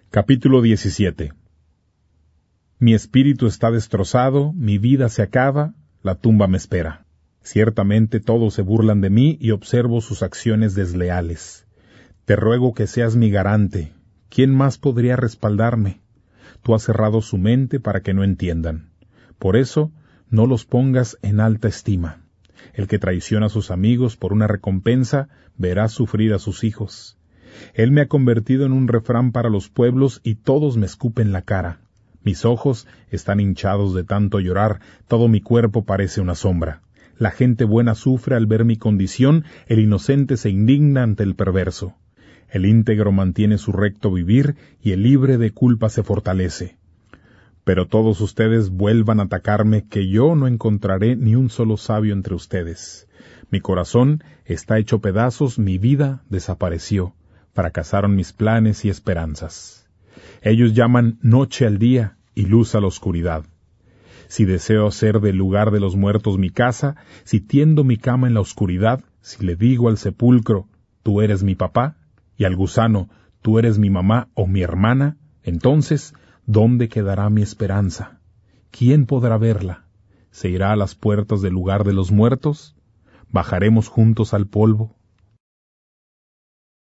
Capítulo 17. Mi espíritu está destrozado, mi vida se acaba, la tumba me espera. Ciertamente todos se burlan de mí y observo sus acciones desleales. Te ruego que seas mi garante. ¿Quién más podría respaldarme? Tú has cerrado su mente para que no entiendan. Por eso, no los pongas en alta estima. El que traiciona a sus amigos por una recompensa, verá sufrir a sus hijos. Él me ha convertido en un refrán para los pueblos y todos me escupen la cara. Mis ojos están hinchados de tanto llorar, todo mi cuerpo parece una sombra. La gente buena sufre al ver mi condición, el inocente se indigna ante el perverso. El íntegro mantiene su recto vivir y el libre de culpa se fortalece. Pero todos ustedes vuelvan a atacarme, que yo no encontraré ni un solo sabio entre ustedes. Mi corazón está hecho pedazos, mi vida desapareció. Fracasaron mis planes y esperanzas. Ellos llaman noche al día y luz a la oscuridad. Si deseo hacer del lugar de los muertos mi casa, si tiendo mi cama en la oscuridad, si le digo al sepulcro, tú eres mi papá, y al gusano, tú eres mi mamá o mi hermana, entonces, ¿dónde quedará mi esperanza? ¿Quién podrá verla? ¿Se irá a las puertas del lugar de los muertos? ¿Bajaremos juntos al polvo?